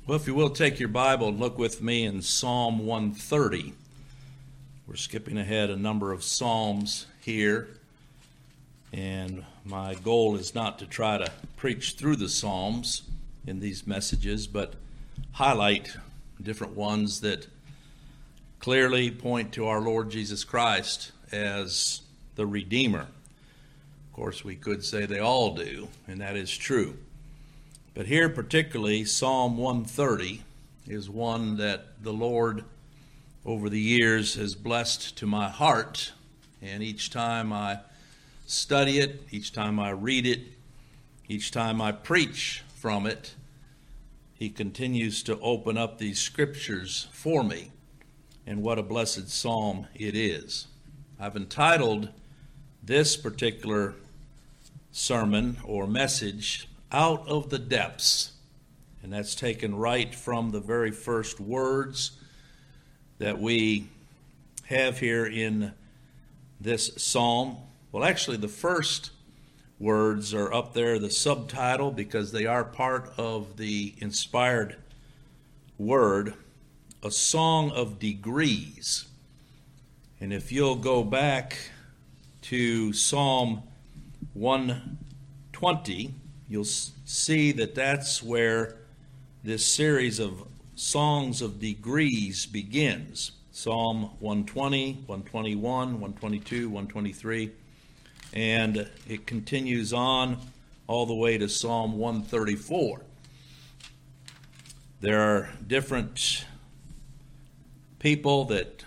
Well, if you will, take your Bible and look with me in Psalm 130. We're skipping ahead a number of psalms here, and my goal is not to try to preach through the psalms in these messages, but highlight different ones that clearly point to our Lord Jesus Christ as the Redeemer. Of course, we could say they all do, and that is true. But here particularly, Psalm 130 is one that the Lord over the years has blessed to my heart. And each time I study it, each time I read it, each time I preach from it, He continues to open up these scriptures for me. And what a blessed psalm it is. I've entitled this particular sermon or message, Out of the Depths. And that's taken right from the very first words that we have here in this psalm. Well, actually, the first words are up there, the subtitle, because they are part of the inspired word, a song of degrees. And if you'll go back to Psalm 120, you'll see that that's where this series of songs of degrees begins. Psalm 120, 121, 122, 123, and it continues on all the way to Psalm 134. There are different people that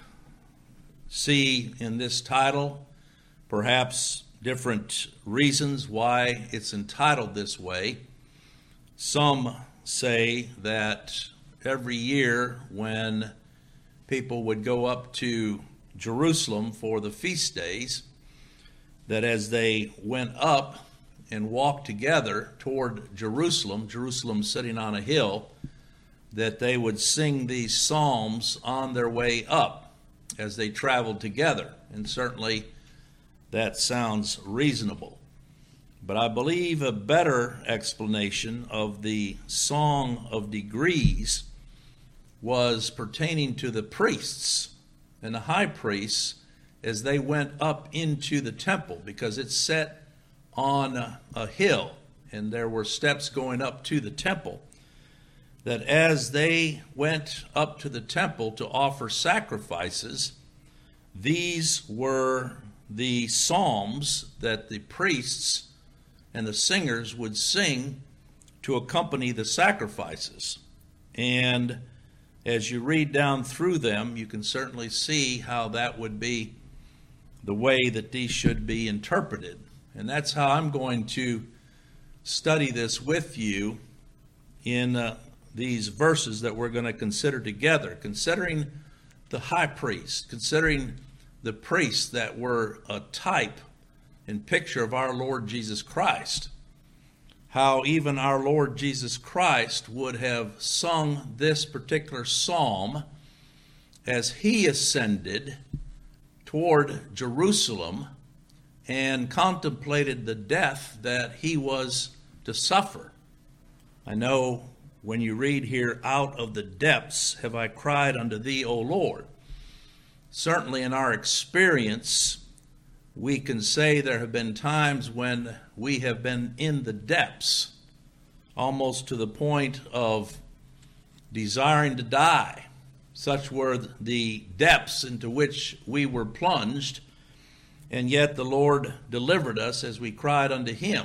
see in this title perhaps different reasons why it's entitled this way. Some say that every year when people would go up to Jerusalem for the feast days, that as they went up and walked together toward Jerusalem, Jerusalem sitting on a hill, that they would sing these psalms on their way up as they traveled together. And certainly that sounds reasonable. But I believe a better explanation of the Song of Degrees was pertaining to the priests and the high priests as they went up into the temple, because it's set on a hill and there were steps going up to the temple. That as they went up to the temple to offer sacrifices, these were the psalms that the priests and the singers would sing to accompany the sacrifices. And as you read down through them, you can certainly see how that would be the way that these should be interpreted. And that's how I'm going to study this with you in these verses that we're going to consider together, considering the high priest, considering the priests that were a type and picture of our Lord Jesus Christ, how even our Lord Jesus Christ would have sung this particular psalm as he ascended toward Jerusalem and contemplated the death that he was to suffer. I know when you read here, out of the depths have I cried unto thee, O Lord. Certainly in our experience, we can say there have been times when we have been in the depths, almost to the point of desiring to die. Such were the depths into which we were plunged, and yet the Lord delivered us as we cried unto him.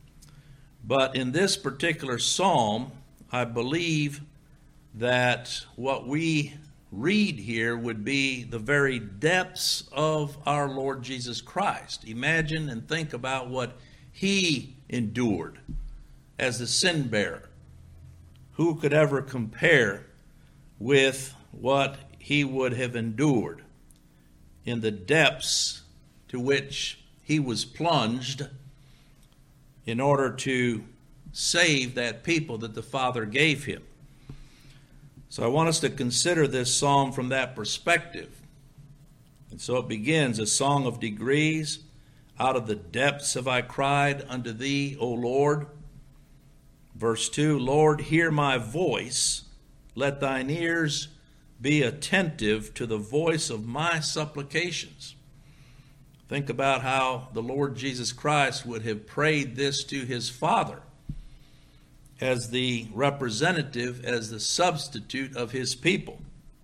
But in this particular psalm, I believe that what we read here would be the very depths of our Lord Jesus Christ. Imagine and think about what he endured as the sin bearer. Who could ever compare with what he would have endured in the depths to which he was plunged in order to save that people that the Father gave him? So I want us to consider this psalm from that perspective. And so it begins, a song of degrees. Out of the depths have I cried unto thee, O Lord. Verse 2, Lord, hear my voice. let thine ears be attentive to the voice of my supplications. Think about how the Lord Jesus Christ would have prayed this to his Father as the representative, as the substitute of his people.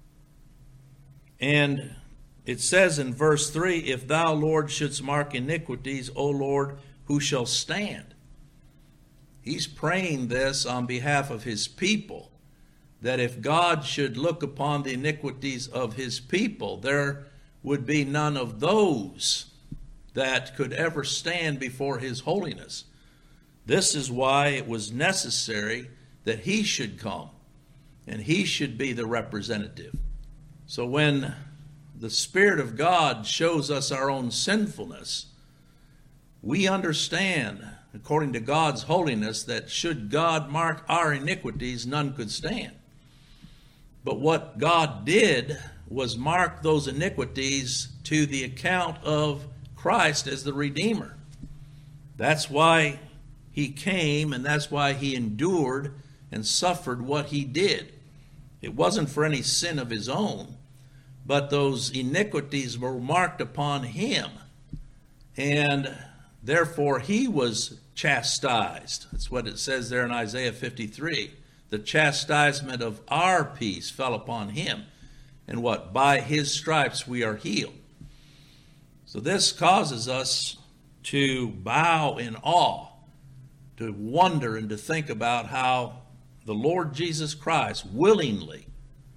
And it says in verse 3, if thou, Lord, shouldst mark iniquities, O Lord, who shall stand? He's praying this on behalf of his people, that if God should look upon the iniquities of his people, there would be none of those that could ever stand before his holiness. This is why it was necessary that he should come, and he should be the representative. So when the Spirit of God shows us our own sinfulness, we understand, according to God's holiness, that should God mark our iniquities, none could stand. But what God did was mark those iniquities to the account of Christ as the Redeemer. That's why he came, and that's why he endured and suffered what he did. It wasn't for any sin of his own, but those iniquities were marked upon him, and therefore he was chastised. That's what it says there in Isaiah 53. The chastisement of our peace fell upon him. And what? By his stripes we are healed. So this causes us to bow in awe, to wonder and to think about how the Lord Jesus Christ willingly,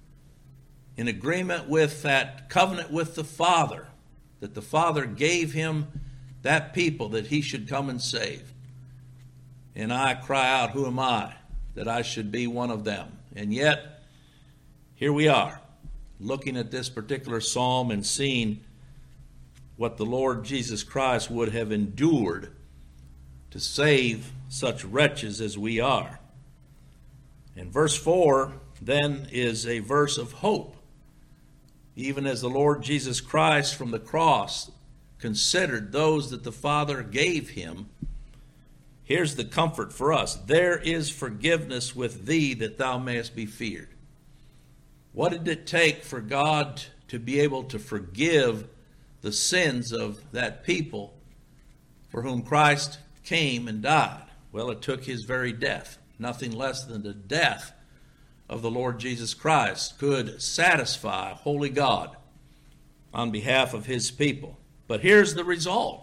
in agreement with that covenant with the Father, that the Father gave him that people that he should come and save. And I cry out, who am I, that I should be one of them? And yet, here we are, looking at this particular psalm and seeing what the Lord Jesus Christ would have endured to save such wretches as we are. And verse 4 then is a verse of hope. Even as the Lord Jesus Christ from the cross considered those that the Father gave him, here's the comfort for us. There is forgiveness with thee, that thou mayest be feared. What did it take for God to be able to forgive the sins of that people for whom Christ came and died? Well, it took his very death. Nothing less than the death of the Lord Jesus Christ could satisfy holy God on behalf of his people. But here's the result.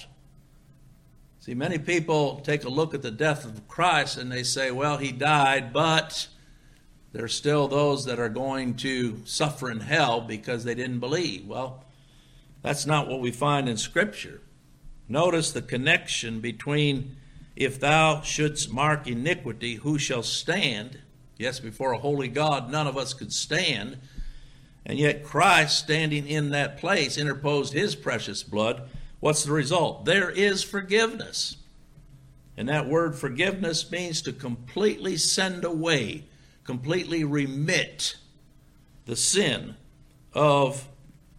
See, many people take a look at the death of Christ and they say, well, he died, but there's still those that are going to suffer in hell because they didn't believe. Well, that's not what we find in Scripture. Notice the connection between if thou shouldst mark iniquity, who shall stand? Yes, before a holy God, none of us could stand. And yet Christ, standing in that place, interposed his precious blood. What's the result? There is forgiveness. And that word forgiveness means to completely send away, completely remit the sin of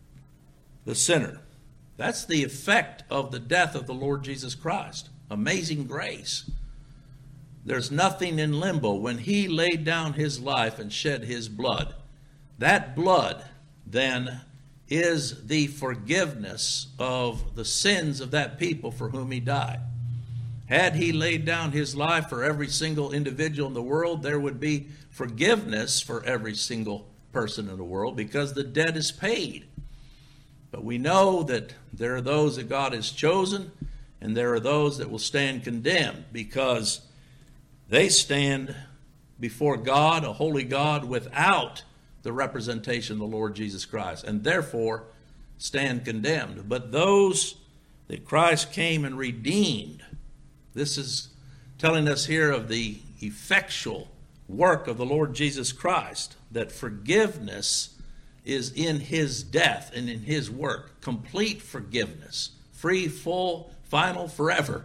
the sinner. That's the effect of the death of the Lord Jesus Christ. Amazing grace. There's nothing in limbo. When he laid down his life and shed his blood, that blood then is the forgiveness of the sins of that people for whom he died. Had he laid down his life for every single individual in the world, there would be forgiveness for every single person in the world because the debt is paid. But we know that there are those that God has chosen, and there are those that will stand condemned because they stand before God, a holy God, without the representation of the Lord Jesus Christ, and therefore stand condemned. But those that Christ came and redeemed, this is telling us here of the effectual work of the Lord Jesus Christ, that forgiveness is in his death and in his work. Complete forgiveness, free, full, final, forever,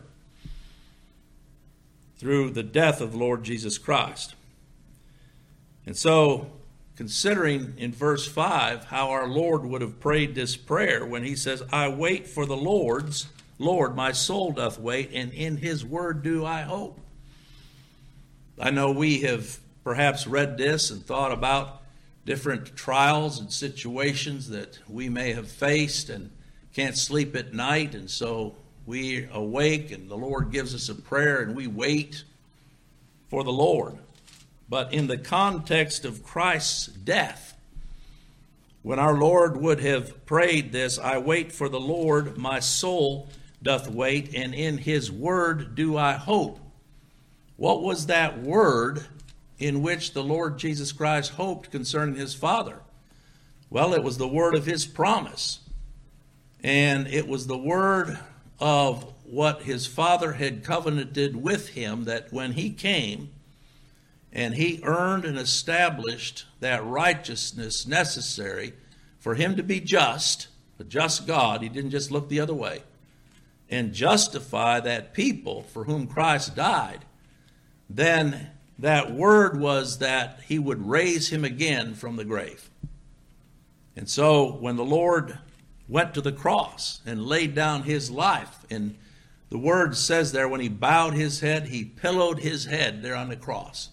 through the death of the Lord Jesus Christ. And so, considering in verse 5 how our Lord would have prayed this prayer when he says, I wait for the Lord, my soul doth wait, and in his word do I hope. I know we have perhaps read this and thought about different trials and situations that we may have faced and can't sleep at night, and so we awake and the Lord gives us a prayer and we wait for the Lord. But in the context of Christ's death, when our Lord would have prayed this, I wait for the Lord, my soul doth wait, and in his word do I hope. What was that word in which the Lord Jesus Christ hoped concerning his Father? Well, it was the word of his promise. And it was the word of what his Father had covenanted with him, that when he came and he earned and established that righteousness necessary for him to be just, a just God, he didn't just look the other way, and justify that people for whom Christ died, then that word was that he would raise him again from the grave. And so when the Lord went to the cross and laid down his life, and the word says there, when he bowed his head, he pillowed his head there on the cross,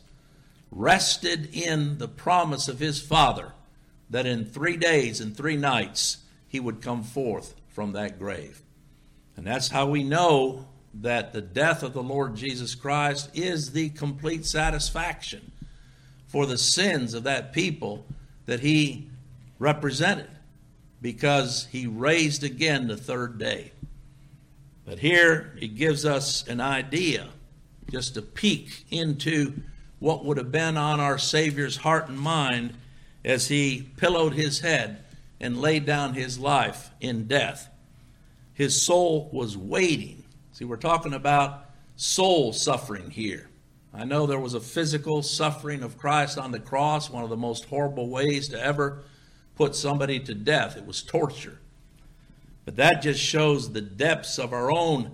rested in the promise of his Father that in 3 days and 3 nights he would come forth from that grave. And that's how we know that the death of the Lord Jesus Christ is the complete satisfaction for the sins of that people that he represented, because he raised again the 3rd day. But here he gives us an idea, just a peek into what would have been on our Savior's heart and mind as he pillowed his head and laid down his life in death. His soul was waiting. See, we're talking about soul suffering here. I know there was a physical suffering of Christ on the cross, one of the most horrible ways to ever put somebody to death. It was torture. But that just shows the depths of our own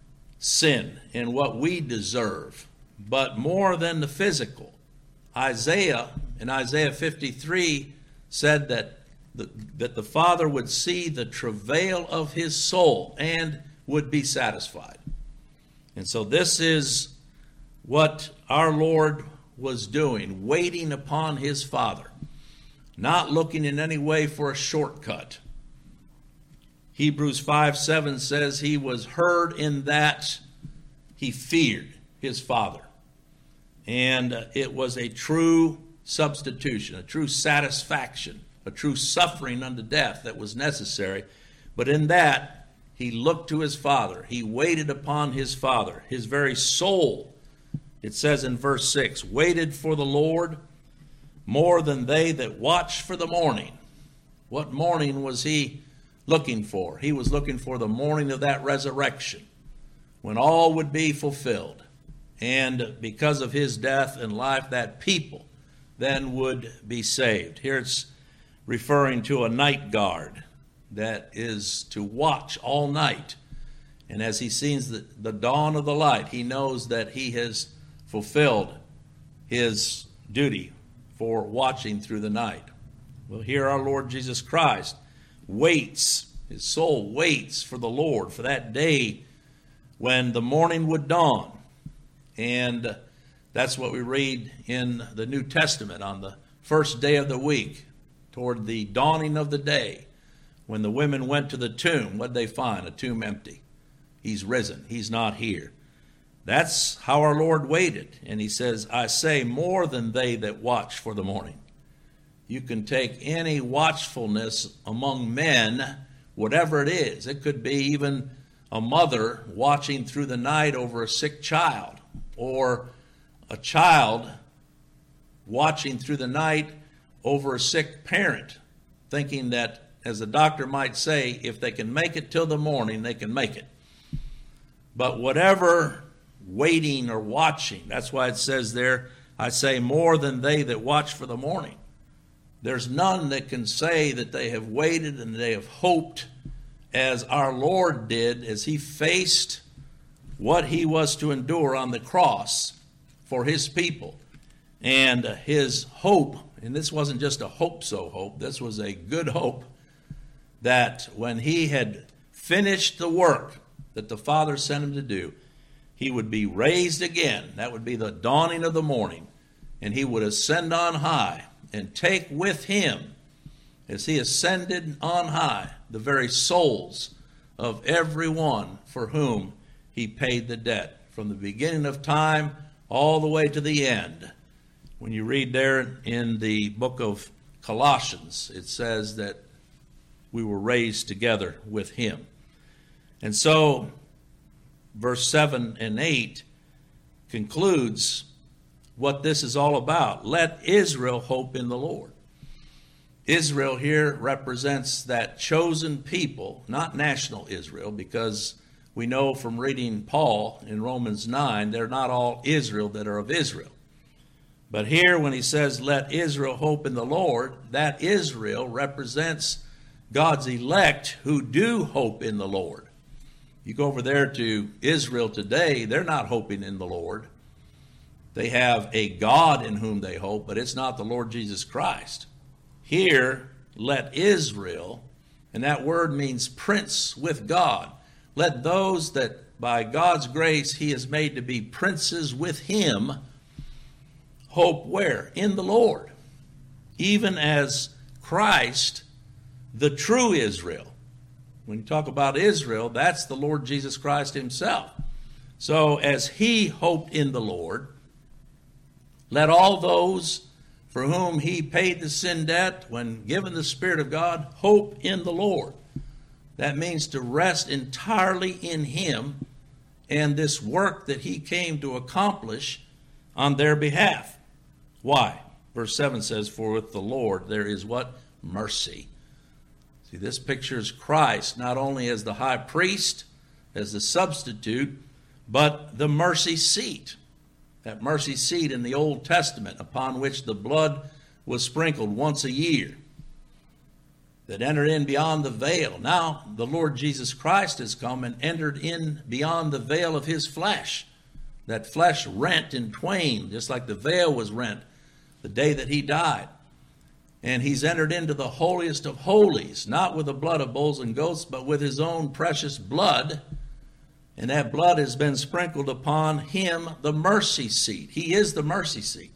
sin and what we deserve. But more than the physical, Isaiah, in Isaiah 53, said that the Father would see the travail of his soul and would be satisfied. And so this is what our Lord was doing, waiting upon his Father, not looking in any way for a shortcut. Hebrews 5:7 says he was heard in that he feared his Father. And it was a true substitution, a true satisfaction, a true suffering unto death that was necessary. But in that, he looked to his Father. He waited upon his Father. His very soul, it says in verse 6, waited for the Lord more than they that watch for the morning. What morning was he looking for? He was looking for the morning of that resurrection, when all would be fulfilled. And because of his death and life, that people then would be saved. Here it's referring to a night guard that is to watch all night. And as he sees the dawn of the light, he knows that he has fulfilled his duty for watching through the night. Well, here our Lord Jesus Christ waits, his soul waits for the Lord, for that day when the morning would dawn. And that's what we read in the New Testament on the first day of the week, toward the dawning of the day. When the women went to the tomb, what did they find? A tomb empty. He's risen. He's not here. That's how our Lord waited. And he says, I say more than they that watch for the morning. You can take any watchfulness among men, whatever it is. It could be even a mother watching through the night over a sick child, or a child watching through the night over a sick parent, thinking that, as the doctor might say, if they can make it till the morning, they can make it. But whatever waiting or watching, that's why it says there, I say more than they that watch for the morning. There's none that can say that they have waited and they have hoped as our Lord did, as he faced what he was to endure on the cross for his people. And his hope, and this wasn't just a hope-so hope, this was a good hope, that when he had finished the work that the Father sent him to do, he would be raised again. That would be the dawning of the morning. and he would ascend on high and take with him, as he ascended on high, the very souls of everyone for whom he paid the debt, from the beginning of time all the way to the end. When you read there in the book of Colossians, it says that we were raised together with him. And so, verse 7 and 8 concludes what this is all about. Let Israel hope in the Lord. Israel here represents that chosen people, not national Israel, because we know from reading Paul in Romans 9, they're not all Israel that are of Israel. But here when he says, let Israel hope in the Lord, that Israel represents God's elect who do hope in the Lord. You go over there to Israel today, they're not hoping in the Lord. They have a God in whom they hope, but it's not the Lord Jesus Christ. Here, let Israel, and that word means prince with God. Let those that by God's grace he has made to be princes with him hope where? In the Lord. Even as Christ, the true Israel. When you talk about Israel, that's the Lord Jesus Christ himself. So as he hoped in the Lord, let all those for whom he paid the sin debt when given the Spirit of God hope in the Lord. That means to rest entirely in him and this work that he came to accomplish on their behalf. Why? Verse 7 says, for with the Lord there is what? Mercy. See, this pictures Christ not only as the high priest, as the substitute, but the mercy seat. That mercy seat in the Old Testament upon which the blood was sprinkled once a year, that entered in beyond the veil. Now the Lord Jesus Christ has come and entered in beyond the veil of his flesh. That flesh rent in twain, just like the veil was rent the day that he died. And he's entered into the holiest of holies, not with the blood of bulls and goats, but with his own precious blood. And that blood has been sprinkled upon him, the mercy seat. He is the mercy seat.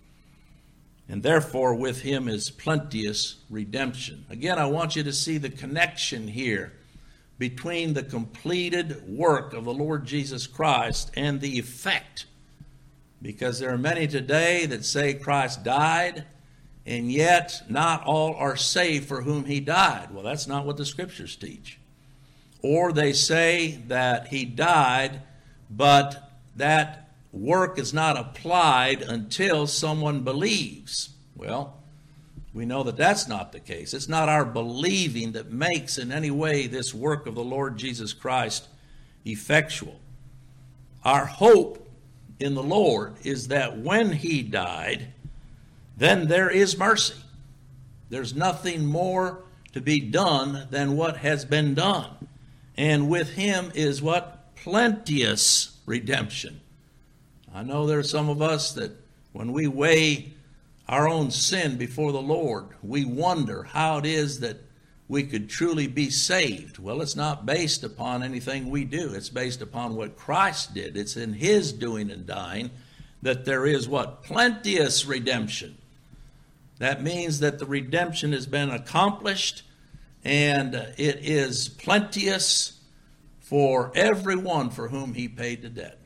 And therefore with him is plenteous redemption. Again, I want you to see the connection here between the completed work of the Lord Jesus Christ and the effect. Because there are many today that say Christ died, and yet not all are saved for whom he died. Well, that's not what the scriptures teach. Or they say that he died, but that work is not applied until someone believes. Well, we know that that's not the case. It's not our believing that makes in any way this work of the Lord Jesus Christ effectual. Our hope in the Lord is that when he died, then there is mercy. There's nothing more to be done than what has been done. And with him is what? Plenteous redemption. I know there are some of us that when we weigh our own sin before the Lord, we wonder how it is that we could truly be saved. Well, it's not based upon anything we do. It's based upon what Christ did. It's in his doing and dying that there is what? Plenteous redemption. That means that the redemption has been accomplished and it is plenteous for everyone for whom he paid the debt.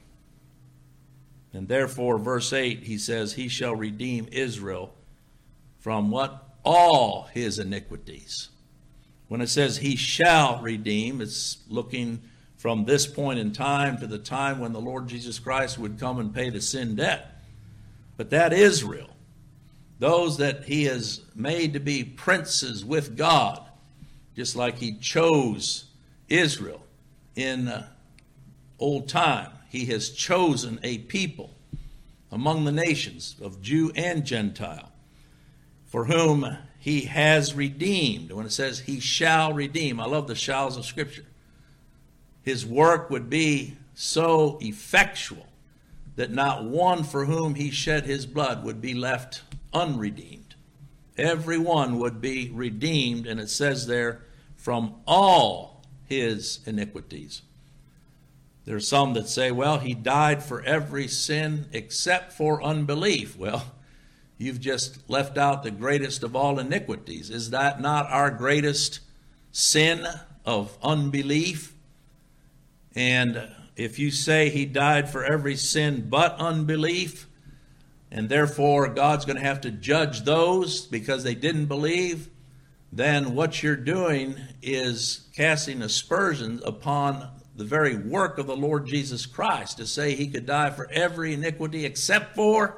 And therefore, verse 8, he says, he shall redeem Israel from what? All his iniquities. When it says he shall redeem, it's looking from this point in time to the time when the Lord Jesus Christ would come and pay the sin debt. But that Israel, those that he has made to be princes with God, just like he chose Israel in old time. He has chosen a people among the nations of Jew and Gentile for whom he has redeemed. When it says he shall redeem, I love the shalls of Scripture. His work would be so effectual that not one for whom he shed his blood would be left unredeemed. Every one would be redeemed, and it says there, from all his iniquities. There are some that say, well, he died for every sin except for unbelief. Well, You've just left out the greatest of all iniquities. Is that not our greatest sin of unbelief? And if you say he died for every sin but unbelief, and therefore God's going to have to judge those because they didn't believe, then what you're doing is casting aspersions upon the very work of the Lord Jesus Christ to say he could die for every iniquity except for.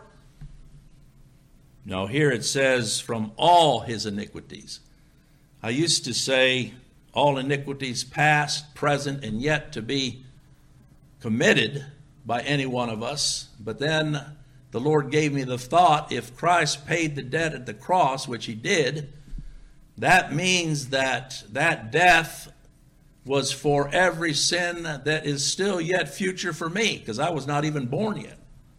No, here it says from all his iniquities. I used to say all iniquities past, present, and yet to be committed by any one of us. But then the Lord gave me the thought, if Christ paid the debt at the cross, which he did, that means that that death was for every sin that is still yet future for me, because I was not even born yet.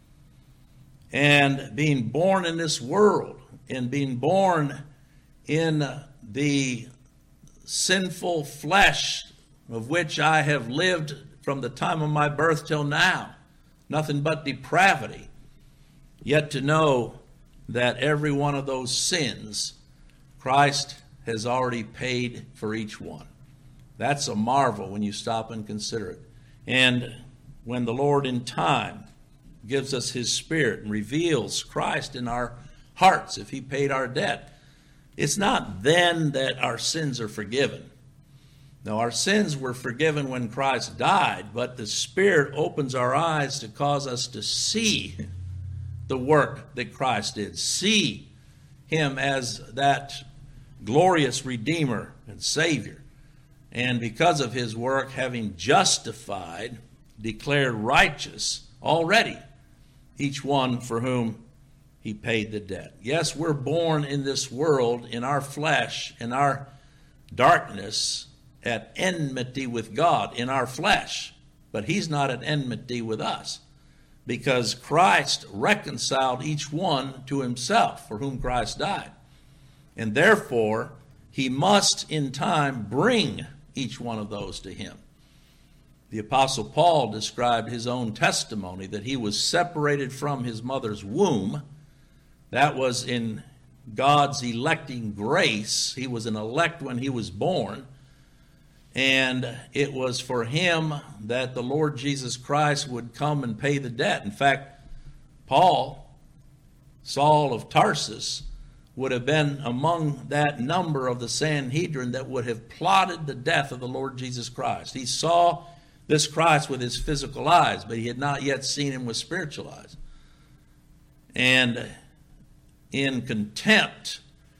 And being born in this world, and being born in the sinful flesh of which I have lived from the time of my birth till now, nothing but depravity, yet to know that every one of those sins, Christ has already paid for each one. That's a marvel when you stop and consider it. And when the Lord in time gives us his Spirit and reveals Christ in our hearts, if he paid our debt, it's not then that our sins are forgiven. No, our sins were forgiven when Christ died, but the Spirit opens our eyes to cause us to see the work that Christ did, see him as that glorious Redeemer and Savior. And because of his work, having justified, declared righteous already each one for whom he paid the debt. Yes, we're born in this world, in our flesh, in our darkness, at enmity with God, in our flesh. But he's not at enmity with us, because Christ reconciled each one to himself for whom Christ died. And therefore, he must in time bring each one of those to him. The Apostle Paul described his own testimony that he was separated from his mother's womb. That was in God's electing grace. He was an elect when he was born. And it was for him that the Lord Jesus Christ would come and pay the debt. In fact, Paul, Saul of Tarsus, would have been among that number of the Sanhedrin that would have plotted the death of the Lord Jesus Christ. He saw this Christ with his physical eyes, but he had not yet seen him with spiritual eyes. And in contempt,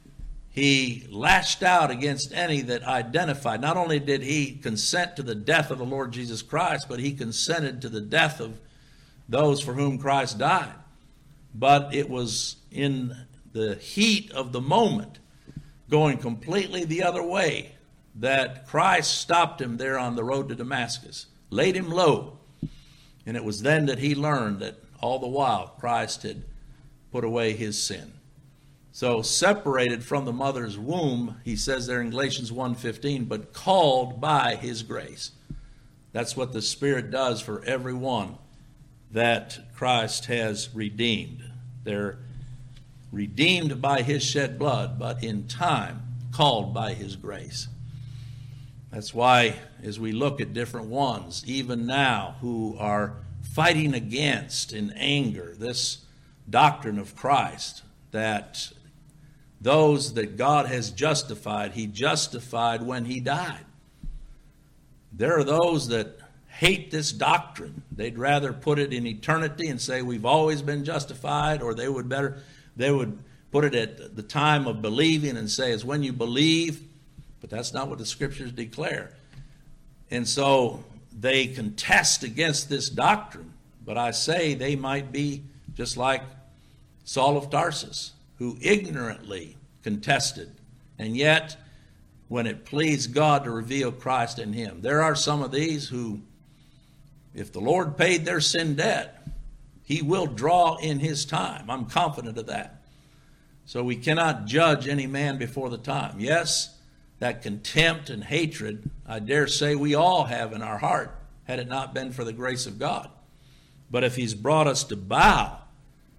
he lashed out against any that identified. Not only did he consent to the death of the Lord Jesus Christ, but he consented to the death of those for whom Christ died. But it was in the heat of the moment, going completely the other way, that Christ stopped him there on the road to Damascus, laid him low. And it was then that he learned that all the while Christ had put away his sin. So separated from the mother's womb, he says there in Galatians 1:15, but called by his grace. That's what the Spirit does for everyone that Christ has redeemed. They're redeemed by his shed blood, but in time called by his grace. That's why as we look at different ones, even now, who are fighting against in anger this doctrine of Christ, that those that God has justified, he justified when he died. There are those that hate this doctrine. They'd rather put it in eternity and say we've always been justified, or they would put it at the time of believing and say it's when you believe, but that's not what the scriptures declare. And so they contest against this doctrine, but I say they might be just like Saul of Tarsus, who ignorantly contested, and yet when it pleased God to reveal Christ in him. There are some of these who, if the Lord paid their sin debt, he will draw in his time. I'm confident of that. So we cannot judge any man before the time. Yes, that contempt and hatred, I dare say we all have in our heart, had it not been for the grace of God. But if he's brought us to bow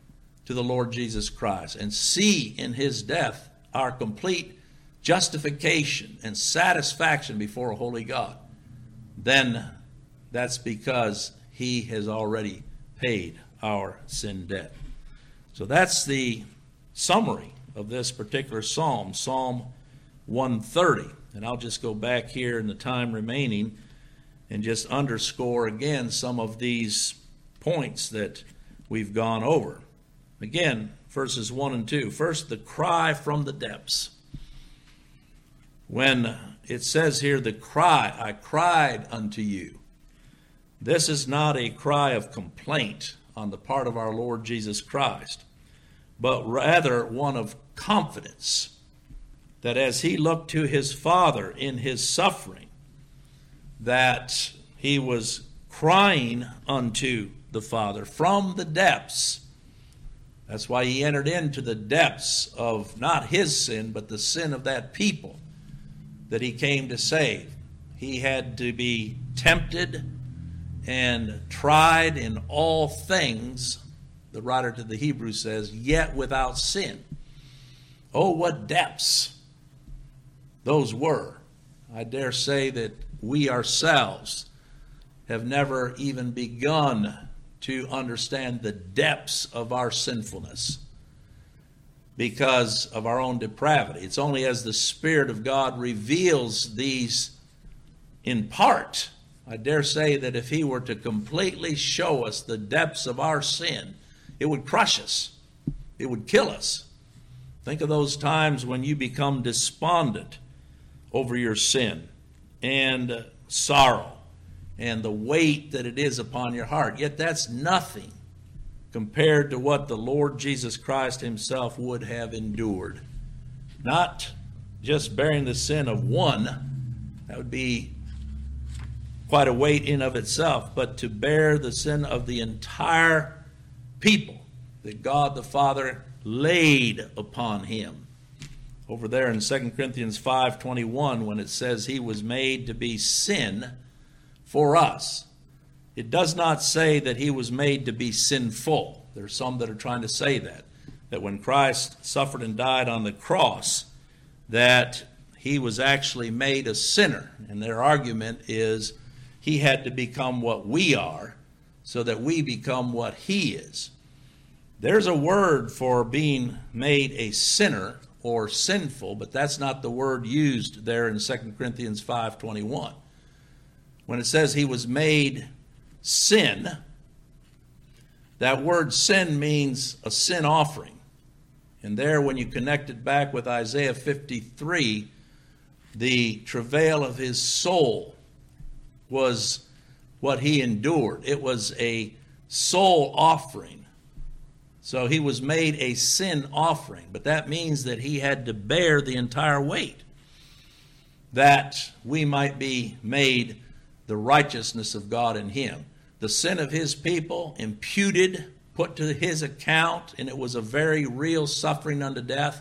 to the Lord Jesus Christ and see in his death our complete justification and satisfaction before a holy God, then that's because he has already paid our sin debt. So that's the summary of this particular psalm, Psalm 130. And I'll just go back here in the time remaining and just underscore again some of these points that we've gone over. Again, verses 1 and 2. First, the cry from the depths. When it says here, the cry, I cried unto you. This is not a cry of complaint on the part of our Lord Jesus Christ, but rather one of confidence that as he looked to his Father in his suffering, that he was crying unto the Father from the depths. That's why he entered into the depths of not his sin, but the sin of that people that he came to save. He had to be tempted and tried in all things, the writer to the Hebrews says, yet without sin. Oh, what depths those were. I dare say that we ourselves have never even begun to understand the depths of our sinfulness because of our own depravity. It's only as the Spirit of God reveals these in part. I dare say that if he were to completely show us the depths of our sin, it would crush us. It would kill us. Think of those times when you become despondent over your sin and sorrow and the weight that it is upon your heart. Yet that's nothing compared to what the Lord Jesus Christ himself would have endured. Not just bearing the sin of one, that would be quite a weight in of itself, but to bear the sin of the entire people that God the Father laid upon him. Over there in 2 Corinthians 5:21, when it says he was made to be sin for us, it does not say that he was made to be sinful. There are some that are trying to say that when Christ suffered and died on the cross, that he was actually made a sinner. And their argument is he had to become what we are so that we become what he is. There's a word for being made a sinner or sinful, but that's not the word used there in 2 Corinthians 5:21. When it says he was made sin, that word sin means a sin offering. And there, when you connect it back with Isaiah 53, the travail of his soul was what he endured. It was a soul offering. So he was made a sin offering, but that means that he had to bear the entire weight, that we might be made the righteousness of God in him. The sin of his people imputed, put to his account, and it was a very real suffering unto death,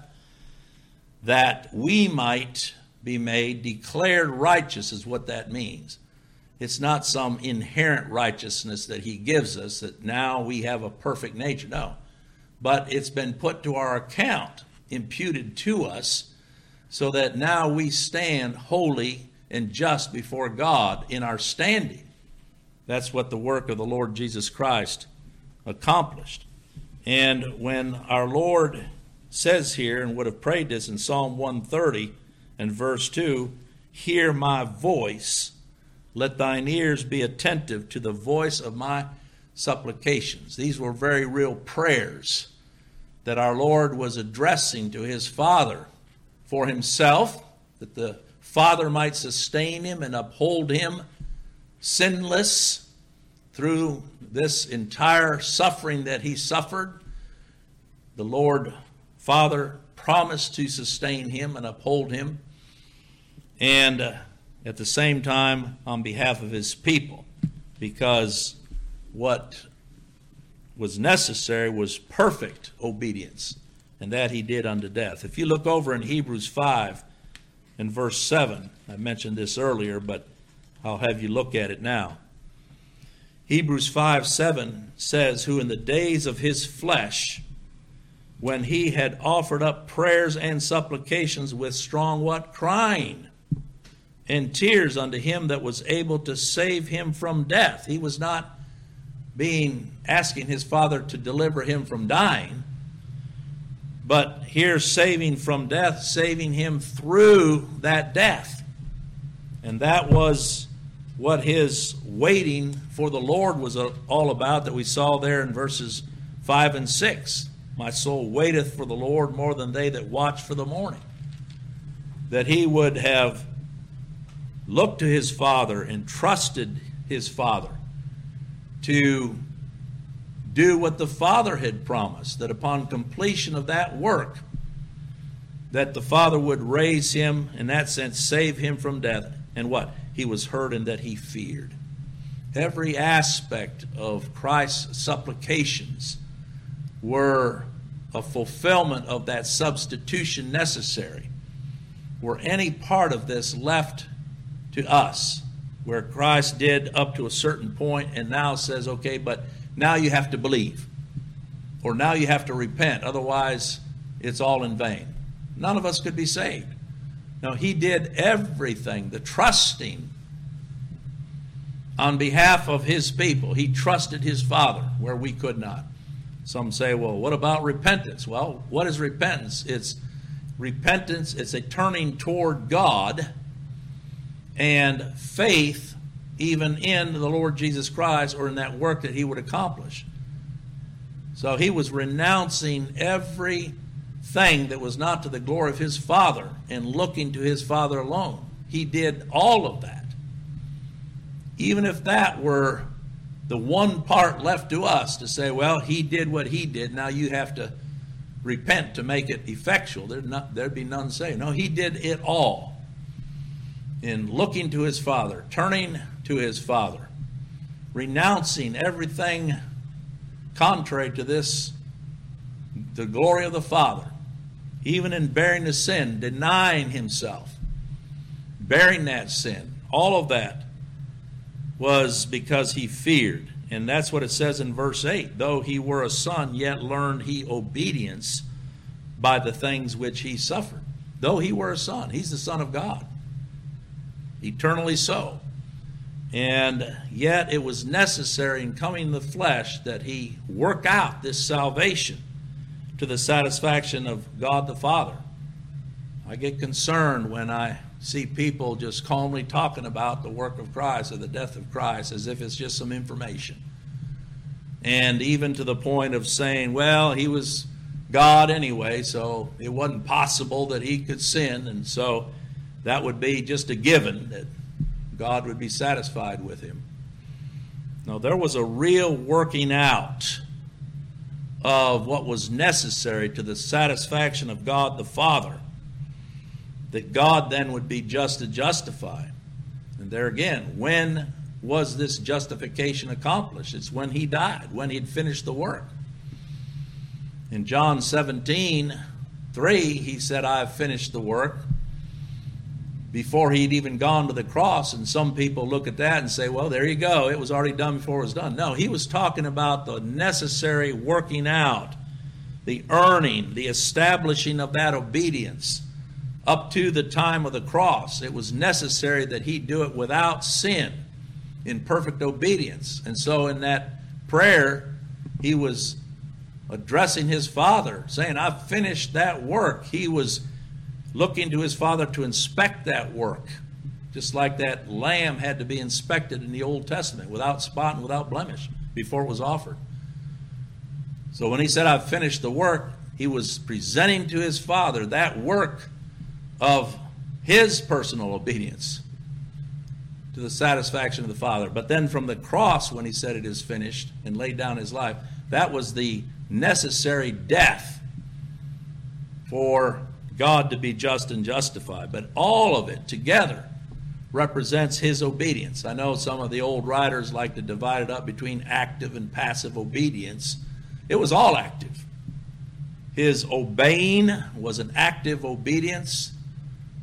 that we might be made declared righteous is what that means. It's not some inherent righteousness that he gives us, that now we have a perfect nature. No. But it's been put to our account, imputed to us, so that now we stand holy and just before God in our standing. That's what the work of the Lord Jesus Christ accomplished. And when our Lord says here, and would have prayed this in Psalm 130 and verse 2, hear my voice, let thine ears be attentive to the voice of my supplications. These were very real prayers that our Lord was addressing to his Father for himself, that the Father might sustain him and uphold him sinless through this entire suffering that he suffered. The Lord Father promised to sustain him and uphold him, and at the same time on behalf of his people, because what was necessary was perfect obedience, and that he did unto death. If you look over in Hebrews 5 and verse 7, I mentioned this earlier, but I'll have you look at it now. Hebrews 5:7 says, who in the days of his flesh when he had offered up prayers and supplications with strong what? Crying and tears unto him that was able to save him from death. He was not asking his Father to deliver him from dying, but here saving from death, saving him through that death. And that was what his waiting for the Lord was all about, that we saw there in verses 5 and 6. My soul waiteth for the Lord more than they that watch for the morning. That he would have looked to his Father and trusted his Father to do what the Father had promised, that upon completion of that work, that the Father would raise him, in that sense, save him from death. And what? He was heard and that he feared. Every aspect of Christ's supplications were a fulfillment of that substitution necessary. Were any part of this left to us, where Christ did up to a certain point and now says, okay, but now you have to believe, or now you have to repent, otherwise it's all in vain. None of us could be saved. No, he did everything, the trusting on behalf of his people. He trusted his Father where we could not. Some say, well, what about repentance? Well, what is repentance? It's repentance, it's a turning toward God, and faith even in the Lord Jesus Christ, or in that work that he would accomplish. So he was renouncing everything that was not to the glory of his Father and looking to his Father alone. He did all of that. Even if that were the one part left to us to say, well, he did what he did, now you have to repent to make it effectual, there'd be none saved. No, he did it all in looking to his Father, turning to his Father, renouncing everything contrary to this, the glory of the Father, even in bearing the sin, denying himself, bearing that sin. All of that was because he feared. And that's what it says in verse 8. Though he were a son, yet learned he obedience by the things which he suffered. Though he were a son, he's the Son of God, eternally so. And yet it was necessary in coming in the flesh that he work out this salvation to the satisfaction of God the Father. I get concerned when I see people just calmly talking about the work of Christ or the death of Christ as if it's just some information. And even to the point of saying, well, he was God anyway, so it wasn't possible that he could sin, and so that would be just a given that God would be satisfied with him. No, there was a real working out of what was necessary to the satisfaction of God the Father, that God then would be just to justify. And there again, when was this justification accomplished? It's when he died, when he'd finished the work. In John 17:3, he said, I have finished the work, before he'd even gone to the cross. And some people look at that and say, well, there you go, it was already done before it was done. No, he was talking about the necessary working out, the earning, the establishing of that obedience up to the time of the cross. It was necessary that he do it without sin, in perfect obedience. And so in that prayer, he was addressing his Father, saying, I've finished that work. He was looking to his Father to inspect that work, just like that lamb had to be inspected in the Old Testament without spot and without blemish before it was offered. So when he said, I've finished the work, he was presenting to his Father that work of his personal obedience to the satisfaction of the Father. But then from the cross, when he said it is finished and laid down his life, that was the necessary death for God to be just and justified. But all of it together represents his obedience. I know some of the old writers like to divide it up between active and passive obedience. It was all active. His obeying was an active obedience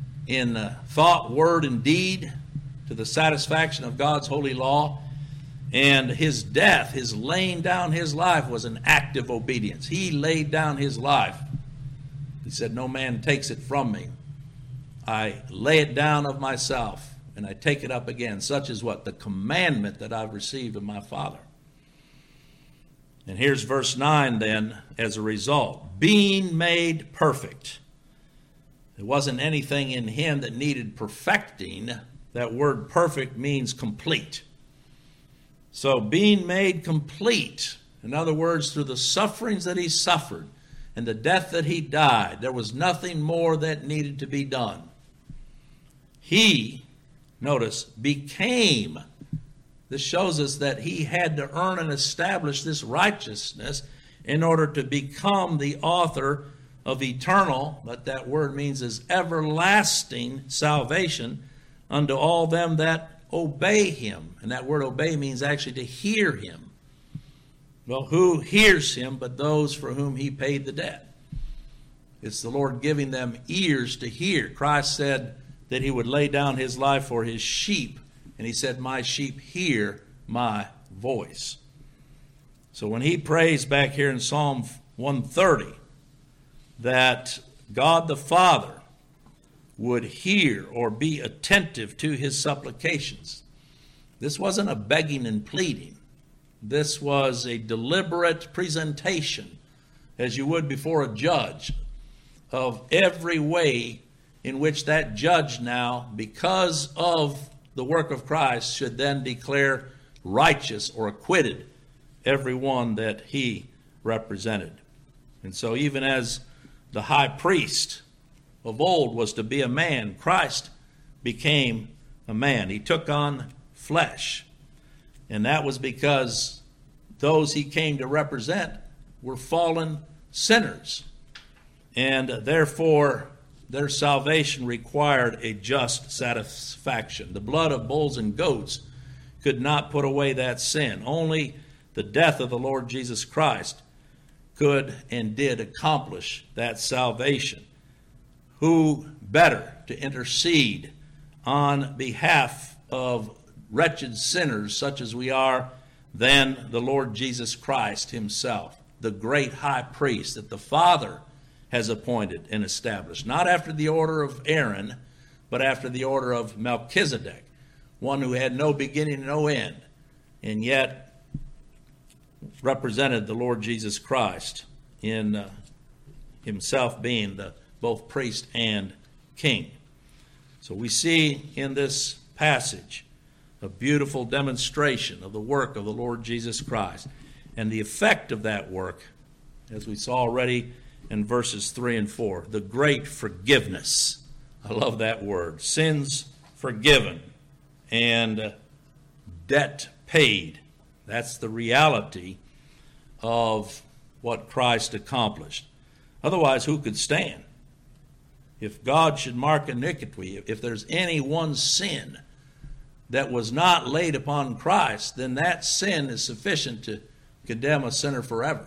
in thought, word, and deed to the satisfaction of God's holy law. And his death, his laying down his life, was an act of obedience. He laid down his life. He said, no man takes it from me. I lay it down of myself, and I take it up again. Such is what? The commandment that I've received of my Father. And here's verse 9 then, as a result. Being made perfect. There wasn't anything in him that needed perfecting. That word perfect means complete. So being made complete, in other words, through the sufferings that he suffered and the death that he died, there was nothing more that needed to be done. He, notice, became. This shows us that he had to earn and establish this righteousness in order to become the author of eternal, what that word means is everlasting salvation unto all them that obey him. And that word obey means actually to hear him. Well, who hears him but those for whom he paid the debt? It's the Lord giving them ears to hear. Christ said that he would lay down his life for his sheep. And he said, my sheep hear my voice. So when he prays back here in Psalm 130 that God the Father would hear or be attentive to his supplications. This wasn't a begging and pleading. This was a deliberate presentation, as you would before a judge, of every way in which that judge now, because of the work of Christ, should then declare righteous or acquitted everyone that he represented. And so even as the high priest of old was to be a man, Christ became a man. He took on flesh. And that was because those he came to represent were fallen sinners. And therefore, their salvation required a just satisfaction. The blood of bulls and goats could not put away that sin. Only the death of the Lord Jesus Christ could and did accomplish that salvation. Who better to intercede on behalf of wretched sinners such as we are than the Lord Jesus Christ himself, the great high priest that the Father has appointed and established, not after the order of Aaron, but after the order of Melchizedek, one who had no beginning and no end, and yet represented the Lord Jesus Christ in himself being the both priest and king. So we see in this passage a beautiful demonstration of the work of the Lord Jesus Christ and the effect of that work, as we saw already in verses 3 and 4, the great forgiveness. I love that word. Sins forgiven and debt paid. That's the reality of what Christ accomplished. Otherwise, who could stand? If God should mark iniquity, if there's any one sin that was not laid upon Christ, then that sin is sufficient to condemn a sinner forever.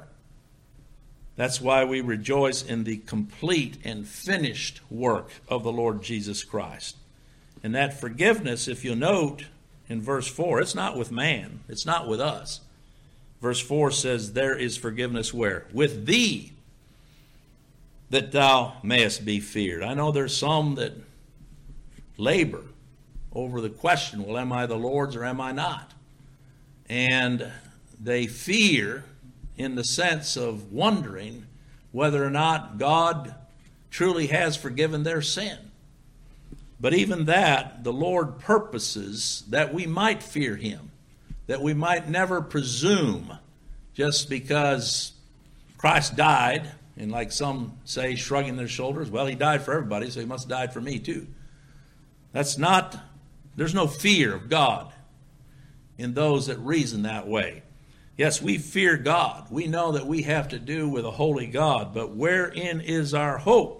That's why we rejoice in the complete and finished work of the Lord Jesus Christ. And that forgiveness, if you note in verse 4, it's not with man, it's not with us. Verse 4 says, there is forgiveness where? With thee, that thou mayest be feared. I know there's some that labor over the question, well, am I the Lord's or am I not? And they fear in the sense of wondering whether or not God truly has forgiven their sin. But even that, the Lord purposes that we might fear him, that we might never presume just because Christ died, and like some say, shrugging their shoulders, well, he died for everybody, so he must have died for me too. There's no fear of God in those that reason that way. Yes, we fear God. We know that we have to do with a holy God, but wherein is our hope?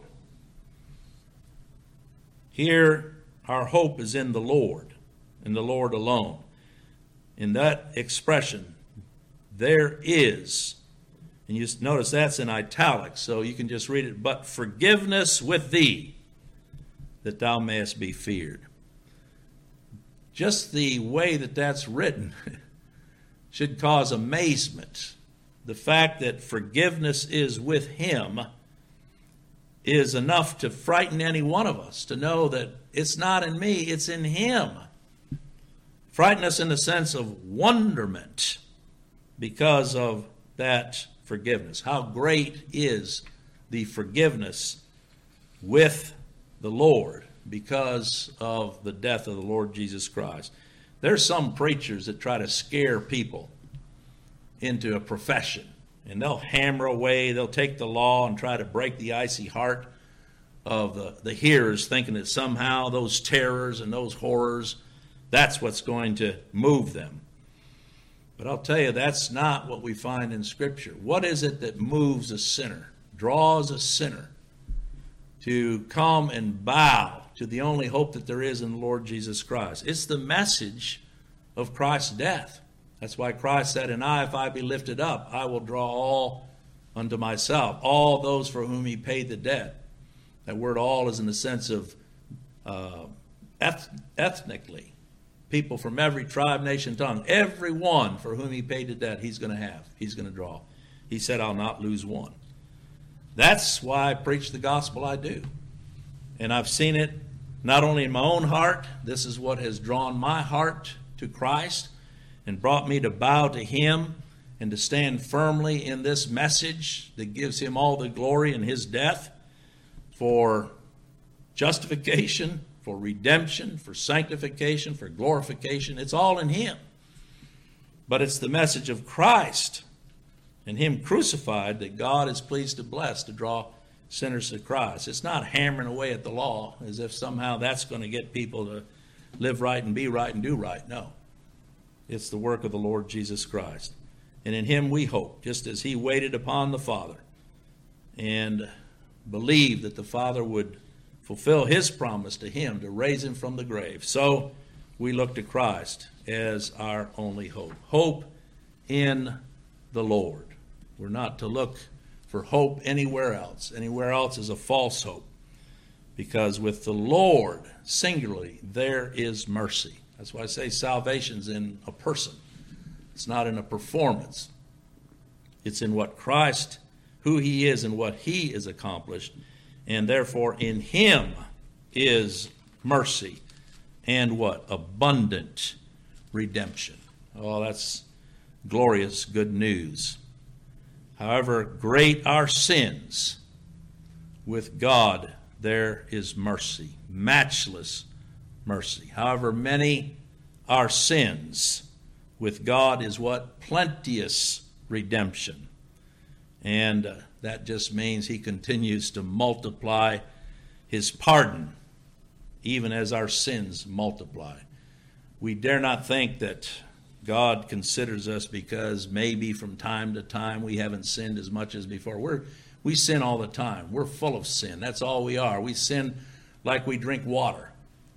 Here, our hope is in the Lord, in the Lord alone. In that expression, there is, and you notice that's in italics, so you can just read it, but forgiveness with thee, that thou mayest be feared. Just the way that that's written should cause amazement. The fact that forgiveness is with him is enough to frighten any one of us, to know that it's not in me, it's in him. Frighten us in the sense of wonderment because of that forgiveness. How great is the forgiveness with the Lord because of the death of the Lord Jesus Christ. There's some preachers that try to scare people into a profession, and they'll hammer away, they'll take the law and try to break the icy heart of the hearers, thinking that somehow those terrors and those horrors, that's what's going to move them. But I'll tell you, that's not what we find in Scripture. What is it that moves a sinner, draws a sinner to come and bow to the only hope that there is in the Lord Jesus Christ? It's the message of Christ's death. That's why Christ said, "And I, if I be lifted up, I will draw all unto myself," all those for whom he paid the debt. That word "all" is in the sense of ethnically. People from every tribe, nation, tongue. Every one for whom he paid the debt, he's going to have. He's going to draw. He said, "I'll not lose one." That's why I preach the gospel I do. And I've seen it not only in my own heart. This is what has drawn my heart to Christ and brought me to bow to him and to stand firmly in this message that gives him all the glory in his death for justification, for redemption, for sanctification, for glorification. It's all in him. But it's the message of Christ and him crucified that God is pleased to bless, to draw sinners to Christ. It's not hammering away at the law as if somehow that's going to get people to live right and be right and do right. No. It's the work of the Lord Jesus Christ. And in him we hope, just as he waited upon the Father and believed that the Father would fulfill his promise to him to raise him from the grave. So we look to Christ as our only hope. Hope in the Lord. We're not to look for hope anywhere else. Anywhere else is a false hope. Because with the Lord, singularly, there is mercy. That's why I say salvation's in a person. It's not in a performance. It's in what Christ, who he is and what he has accomplished. And therefore in him is mercy and what? Abundant redemption. Oh, that's glorious good news. However great our sins, with God there is mercy, matchless mercy. However many our sins, with God is what? Plenteous redemption. And that just means he continues to multiply his pardon, even as our sins multiply. We dare not think that God considers us because maybe from time to time we haven't sinned as much as before. We sin all the time. We're full of sin. That's all we are. We sin like we drink water.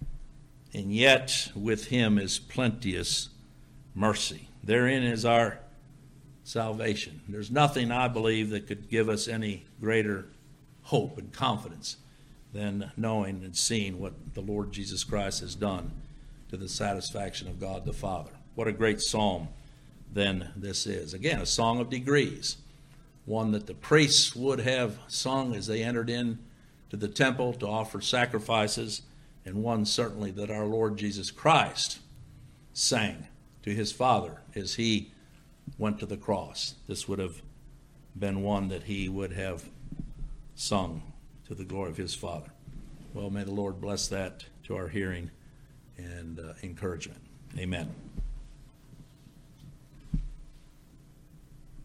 And yet with him is plenteous mercy. Therein is our salvation. There's nothing, I believe, that could give us any greater hope and confidence than knowing and seeing what the Lord Jesus Christ has done to the satisfaction of God the Father. What a great psalm then this is. Again, a song of degrees. One that the priests would have sung as they entered in to the temple to offer sacrifices, and one certainly that our Lord Jesus Christ sang to his Father as he went to the cross. This would have been one that he would have sung to the glory of his Father. Well, may the Lord bless that to our hearing and encouragement. Amen.